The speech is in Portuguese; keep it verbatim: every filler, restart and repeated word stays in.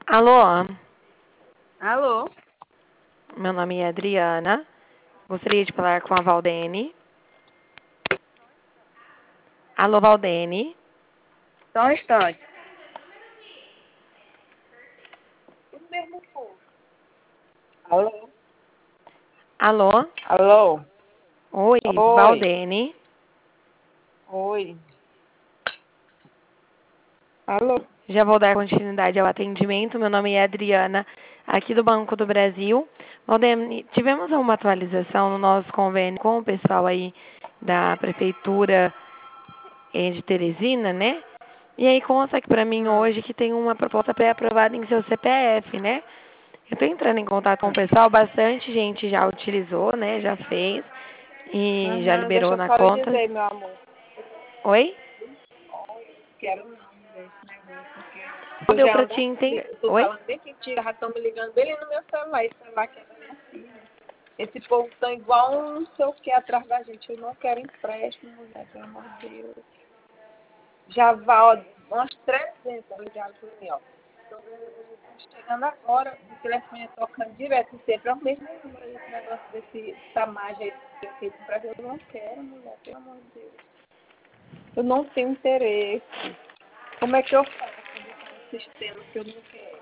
Alô, Alô? meu nome é Adriana. Gostaria de falar com a Valdene. Alô, Valdene. Só um instante. O mesmo povo. Alô? Alô, Alô? oi, Oi. Valdene. Oi. Alô? Já vou dar continuidade ao atendimento. Meu nome é Adriana, aqui do Banco do Brasil. Valdene, tivemos uma atualização no nosso convênio com o pessoal aí da Prefeitura eh, de Teresina, né? E aí consta aqui para mim Hum. hoje que tem uma proposta pré-aprovada em seu C P F, né? Eu estou entrando em contato com o pessoal, bastante gente já utilizou, né? Já fez e já Uhum. Deixa liberou eu na só lhe conta. dizer, meu amor. Oi? Quero não, mulher, esse negócio, porque Não eu deu já para ando te assim, entender. eu tô Oi? falando bem mentira, já estão me ligando bem ali no meu celular, esse celular que é da minha filha. Esse povo tá igual um não sei o que atrás da gente. Eu não quero empréstimo, mulher, pelo amor de Deus. Já vai, ó, umas trezentas ligadas por mim, ó. Tô chegando agora, o telefone é tocando direto e sempre é o mesmo número aí, esse negócio desse samagem aí do prefeito pra eu não quero, mulher, pelo amor de Deus. Eu não tenho interesse. Como é que eu faço pra botar no sistema que eu não quero?